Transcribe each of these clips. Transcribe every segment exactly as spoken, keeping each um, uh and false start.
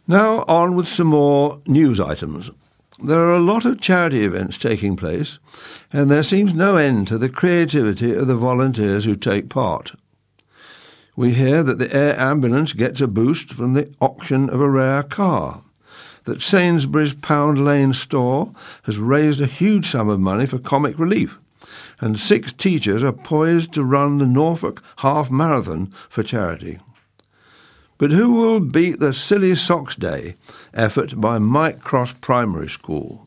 Now on with some more news items. There are a lot of charity events taking place, and there seems no end to the creativity of the volunteers who take part. We hear that the air ambulance gets a boost from the auction of a rare car, that Sainsbury's Pound Lane store has raised a huge sum of money for comic relief, and six teachers are poised to run the Norfolk Half Marathon for charity. But who will beat the Silly Socks Day effort by Mike Cross Primary School?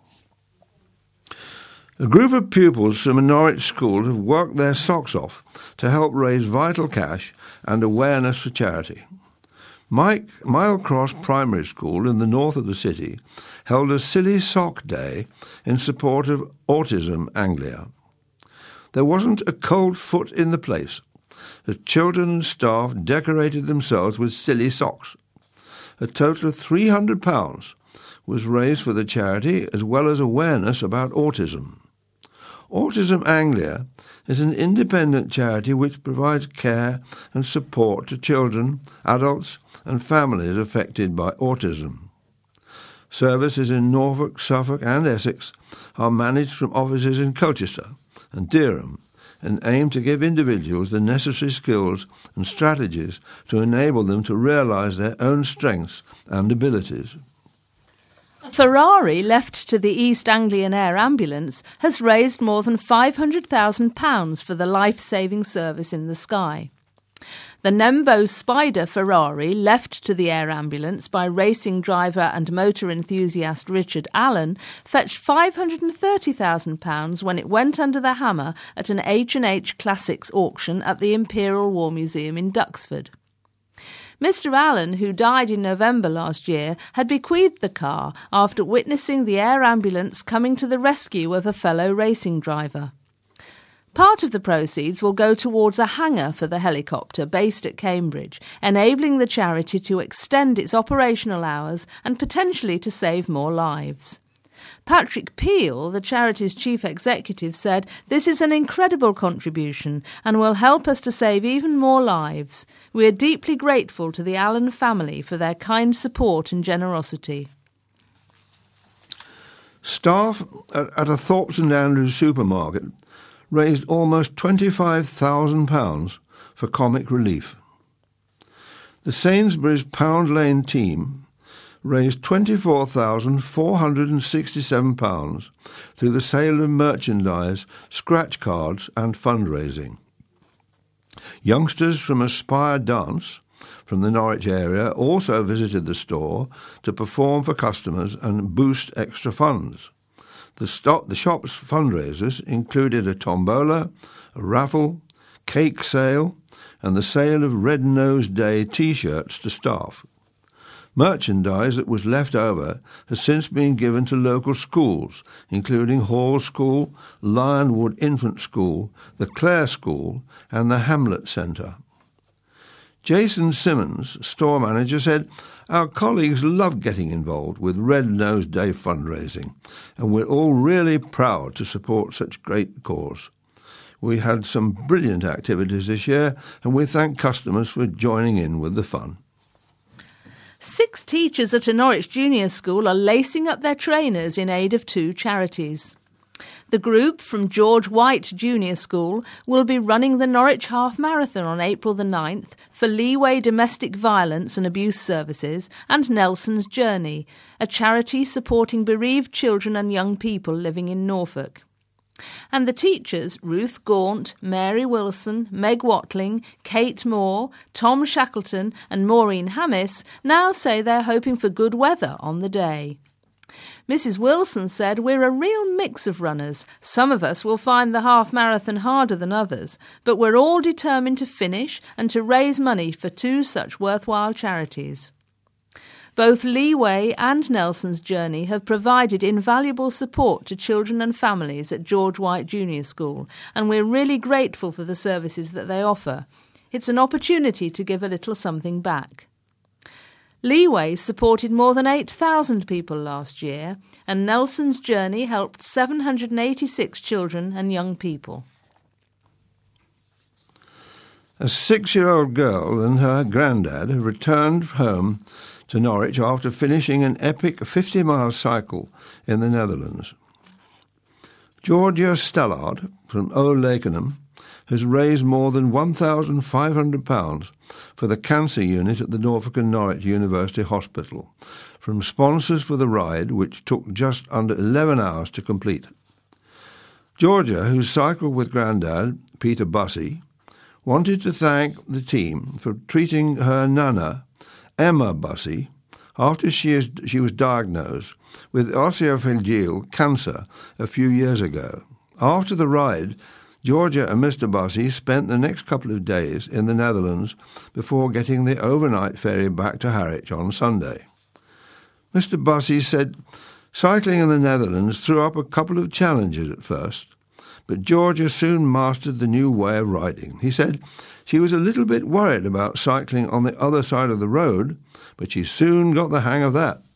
A group of pupils from a Norwich school have worked their socks off to help raise vital cash and awareness for charity. Mike Mile Cross Primary School in the north of the city held a Silly Sock Day in support of Autism Anglia. There wasn't a cold foot in the place. The children and staff decorated themselves with silly socks. A total of three hundred pounds was raised for the charity, as well as awareness about autism. Autism Anglia is an independent charity which provides care and support to children, adults and families affected by autism. Services in Norfolk, Suffolk and Essex are managed from offices in Colchester and Dereham, and aim to give individuals the necessary skills and strategies to enable them to realise their own strengths and abilities. A Ferrari left to the East Anglian Air Ambulance has raised more than five hundred thousand pounds for the life-saving service in the sky. The Nembo Spider Ferrari, left to the air ambulance by racing driver and motor enthusiast Richard Allen, fetched five hundred thirty thousand pounds when it went under the hammer at an H and H Classics auction at the Imperial War Museum in Duxford. Mister Allen, who died in November last year, had bequeathed the car after witnessing the air ambulance coming to the rescue of a fellow racing driver. Part of the proceeds will go towards a hangar for the helicopter based at Cambridge, enabling the charity to extend its operational hours and potentially to save more lives. Patrick Peel, the charity's chief executive, said, "This is an incredible contribution and will help us to save even more lives. We are deeply grateful to the Allen family for their kind support and generosity." Staff at a Thorpe St Andrews supermarket raised almost twenty-five thousand pounds for comic relief. The Sainsbury's Pound Lane team raised twenty-four thousand four hundred sixty-seven pounds through the sale of merchandise, scratch cards and fundraising. Youngsters from Aspire Dance from the Norwich area also visited the store to perform for customers and boost extra funds. The, stop, the shop's fundraisers included a tombola, a raffle, cake sale, and the sale of Red Nose Day T-shirts to staff. Merchandise that was left over has since been given to local schools, including Hall School, Lionwood Infant School, the Clare School, and the Hamlet Centre. Jason Simmons, store manager, said, "Our colleagues love getting involved with Red Nose Day fundraising, and we're all really proud to support such great cause. We had some brilliant activities this year, and we thank customers for joining in with the fun." Six teachers at a Norwich junior school are lacing up their trainers in aid of two charities. The group from George White Junior School will be running the Norwich Half Marathon on April the ninth for Leeway Domestic Violence and Abuse Services and Nelson's Journey, a charity supporting bereaved children and young people living in Norfolk. And the teachers, Ruth Gaunt, Mary Wilson, Meg Watling, Kate Moore, Tom Shackleton and Maureen Hammis, now say they're hoping for good weather on the day. Missus Wilson said, "We're a real mix of runners. Some of us will find the half marathon harder than others, but we're all determined to finish and to raise money for two such worthwhile charities." Both Leeway and Nelson's Journey have provided invaluable support to children and families at George White Junior School, and we're really grateful for the services that they offer. It's an opportunity to give a little something back. Leeway supported more than eight thousand people last year, and Nelson's Journey helped seven hundred eighty-six children and young people. A six-year-old girl and her granddad returned home to Norwich after finishing an epic fifty-mile cycle in the Netherlands. Georgia Stellard from Old Lakenham has raised more than one thousand five hundred pounds for the cancer unit at the Norfolk and Norwich University Hospital from sponsors for the ride, which took just under eleven hours to complete. Georgia, who cycled with Grandad, Peter Bussey, wanted to thank the team for treating her nana, Emma Bussey, after she, is, she was diagnosed with esophageal cancer a few years ago. After the ride, Georgia and Mister Bussey spent the next couple of days in the Netherlands before getting the overnight ferry back to Harwich on Sunday. Mister Bussey said cycling in the Netherlands threw up a couple of challenges at first, but Georgia soon mastered the new way of riding. He said she was a little bit worried about cycling on the other side of the road, but she soon got the hang of that.